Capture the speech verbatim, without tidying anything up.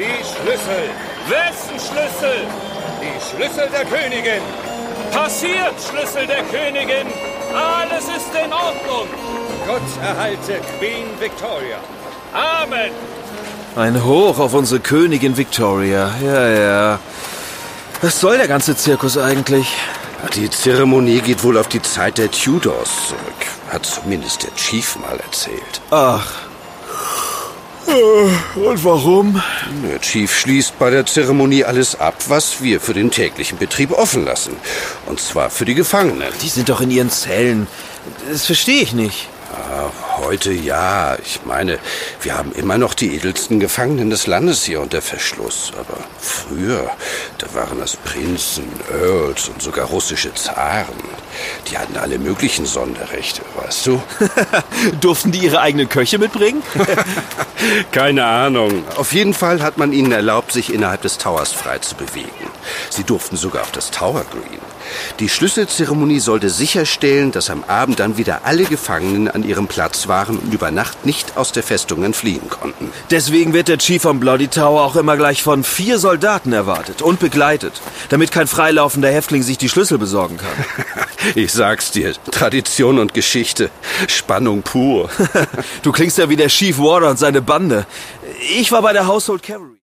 Die Schlüssel. Wessen Schlüssel? Die Schlüssel der Königin. Passiert, Schlüssel der Königin. Alles ist in Ordnung. Gott erhalte Queen Victoria. Amen. Ein Hoch auf unsere Königin Victoria. Ja, ja. Was soll der ganze Zirkus eigentlich? Die Zeremonie geht wohl auf die Zeit der Tudors zurück. Hat zumindest der Chief mal erzählt. Ach. Und warum? Der Chief schließt bei der Zeremonie alles ab, was wir für den täglichen Betrieb offen lassen. Und zwar für die Gefangenen. Die sind doch in ihren Zellen. Das verstehe ich nicht. Ja, heute ja. Ich meine, wir haben immer noch die edelsten Gefangenen des Landes hier unter Verschluss. Aber früher, da waren das Prinzen, Earls und sogar russische Zaren. Die hatten alle möglichen Sonderrechte, weißt du? Durften die ihre eigenen Köche mitbringen? Keine Ahnung. Auf jeden Fall hat man ihnen erlaubt, sich innerhalb des Towers frei zu bewegen. Sie durften sogar auf das Tower Green. Die Schlüsselzeremonie sollte sicherstellen, dass am Abend dann wieder alle Gefangenen an ihrem Platz waren und über Nacht nicht aus der Festung entfliehen konnten. Deswegen wird der Chief am Bloody Tower auch immer gleich von vier Soldaten erwartet und begleitet, damit kein freilaufender Häftling sich die Schlüssel besorgen kann. Ich sag's dir, Tradition und Geschichte, Spannung pur. Du klingst ja wie der Chief Warder und seine Bande. Ich war bei der Household Cavalry.